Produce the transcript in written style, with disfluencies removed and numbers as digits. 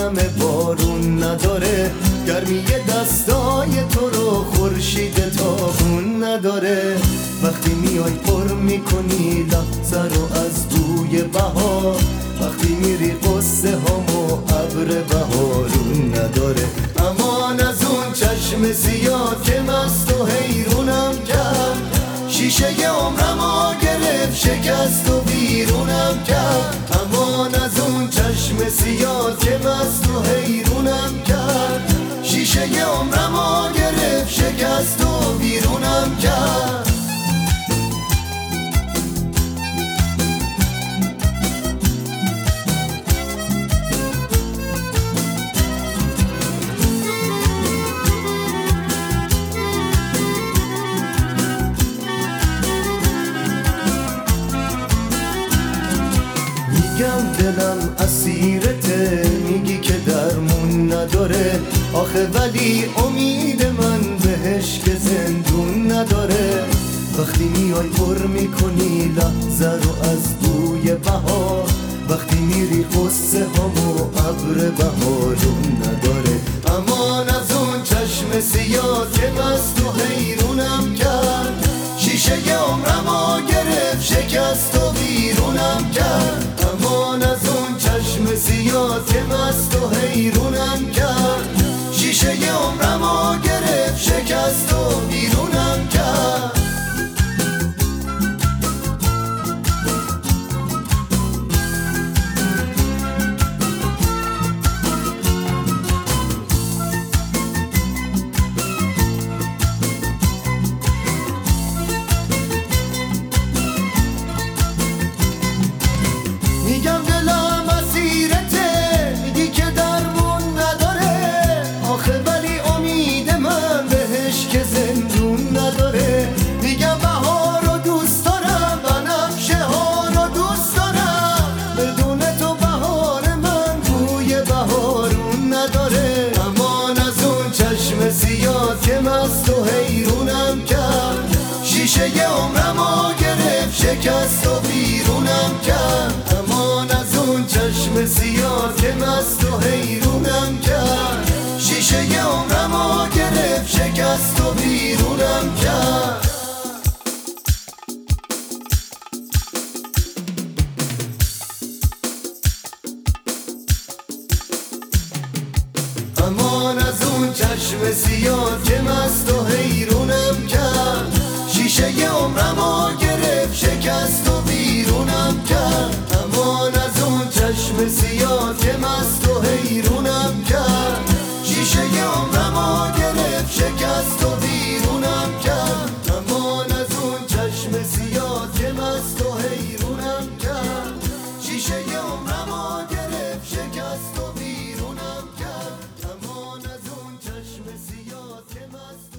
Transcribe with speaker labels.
Speaker 1: همه بارون نداره، گرمی دستای تو رو خورشید تابون نداره. وقتی میای پر میکنی لحظه رو از بوی بهار، وقتی میری قصه هامو ابر بهارون نداره. امان از اون چشم سیاه که مست و حیرونم کرد، شیشه عمرمو گرفت شکست و بیرونم کرد. امان از اون چشم سیاه که مست و حیرونم کرد، شیشه عمرمو گرفت شکست و بیرونم کرد. میگم دلم اسیرته، میگی که درمون نداره، آخه ولی امید من بهش که زندون نداره. وقتی میای پر میکنی لحظه رو از بوی بهار، وقتی میری قصه هامو ابر بهارون نداره. امان از اون چشم سیاه که مست و حیرونم کرد، شیشه عمرمو گرفت شکست و بیرونم کرد. امان از اون چشم سیاه که مست و حیرونم کرد، شیشه عمرمو گرفت شکست و بیرونم کرد. میگم دلم اسیرته، میگی که درمون نداره، آخه ولی امید من بهش که زندون نداره. میگم بهار رو دوست دارم، بنفشه ها رو دوست دارم، بدون تو بهار من بوی بهارون نداره. امان از اون چشم سیاه که مست و حیرونم کرد، شیشه عمرمو گرفت شکست و بیرونم کرد. امان از اون چشم سیاه که مست و حیرونم کرد، شیشه عمرمو گرفت شکست و بیرونم کرد. امان از اون چشم سیاه که مست و حیرونم کرد، شیشه عمرمو گرفت شکست و بیرونم کرد. امان از اون چشم سیاه که مست و حیرونم کرد، شیشه عمرمو گرفت شکست و بیرونم کرد. امان از اون چشم سیاه که مست و حیرونم کرد، شیشه عمرمو گرفت شکست و بیرونم کرد. امان از اون چشم سیاه که مست